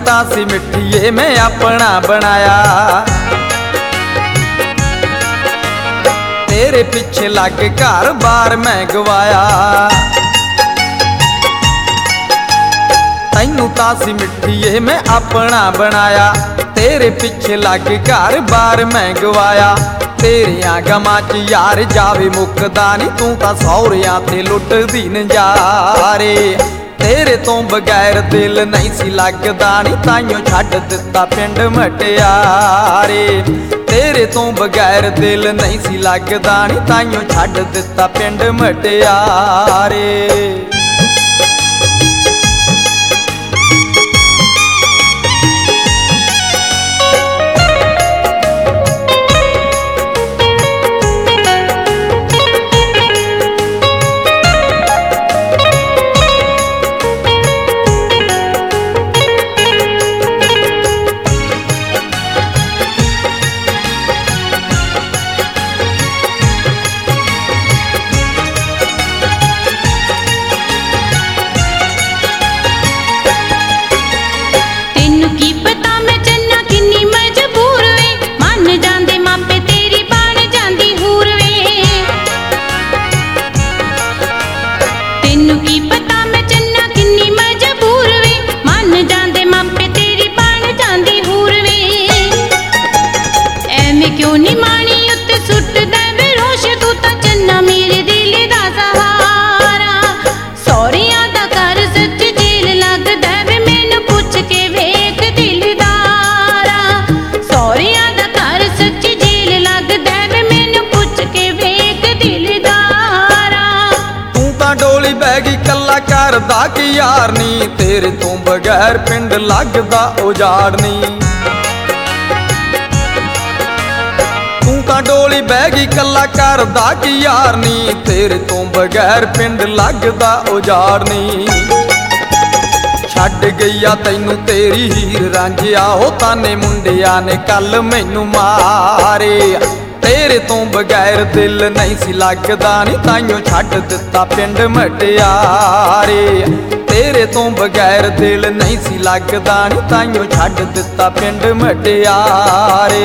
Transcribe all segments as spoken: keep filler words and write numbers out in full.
तां सी मिठिए मैं अपना बनाया, तेरे पिछे लग घर बार मैं गवाया। तैनू तां सी मिठिए मैं अपना बनाया, तेरे पिछे लग घर बार मैं गवाया। तेरियां गमां च यार जावे मुकदा नी, तू तां सौहरियां ते लुटदी नजारे। तेरे तो बगैर दिल नहीं सी लगदा नी, ताइयों छड्ड दिता पिंड मटियारे। तेरे तो बगैर दिल नहीं सी लगदा नी, ताइयों छड्ड दिता पिंड मटियारे। करदा कि यार नी, तेरे तो बगैर पिंड लगदा उजाड़ नी। तू तां डोली बह गई कला करदा कि यार नी, तेरे तो बगैर पिंड लगदा उजाड़ नी। छड्ड गईया तैनू तेरी हीर रांझिया, हो ताने मुंडिया ने कल मैनू मारे। तेरे तो बगैर दिल नहीं सी लगदा नी, ताइयों छड्ड दिता पिंड मटियारे। तेरे तो बगैर दिल नहीं सी लगदा नी, ताइयों छड्ड दिता पिंड मटियारे।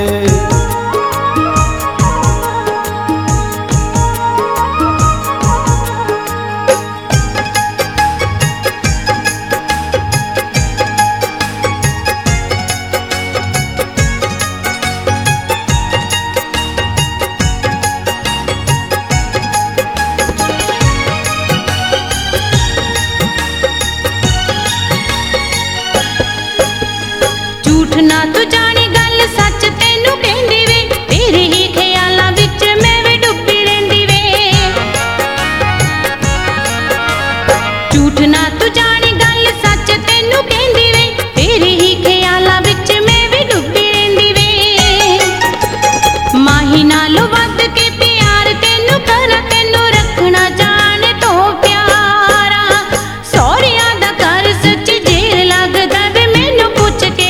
ना तू जाने गल सच तेनू कहंदी वे, तेरे ही ख्यालां विच मैं वी डुबी रहिंदी वे। झूठ ना तू जाने गल सच तेनू कहंदी वे, तेरे ही ख्यालां विच मैं वी डुबी रहिंदी वे। माही नालों वध के प्यार तेनू करा, तेनू रखना जान तो प्यारा। सौहरियां दा घर सच जेल लगदा वे, मैनू पुछ के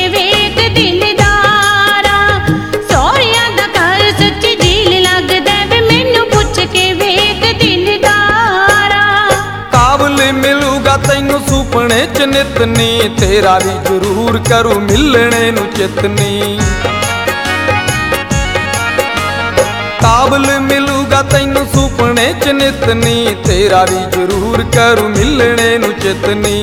तैनू सुपने च नितनी, तेरा भी जरूर करूं मिलने नू चितनी। काबल मिलूगा तैनू सुपने च नितनी, तेरा भी जरूर करूं मिलने नू चितनी।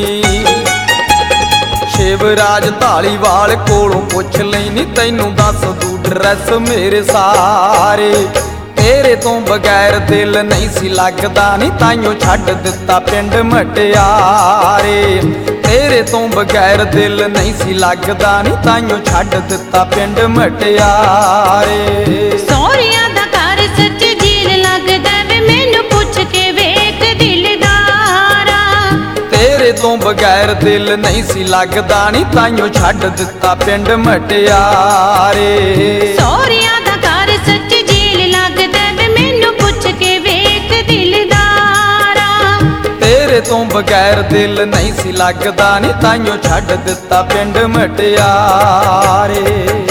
शिवराज धालीवाल कोलों पुछ लैनी, तैनू दस दू ड्रैस मेरे सारे। तेरे तो बगैर दिल नहीं सी लगदा नी, ताइयों छड्ड दिता पिंड मटियारे। तेरे तो बगैर दिल नहीं सी लगदा नी, ताइयों छड्ड दिता पिंड मटियारे। सौहरियां दा घर सच जेल लगदा वे, मैनू पुछ के वेख दिलदारा। तेरे तो बगैर दिल नहीं सी लगदा नी, ताइयों छड्ड दिता पिंड मटियारे। सौहरियां दा घर सच जेल लगदा वे, मैनू पुछ के वेख दिलदारा। तेरे तो बगैर दिल नहीं सी लगदा नी, ताइयों छड्ड दिता पिंड मटियारे।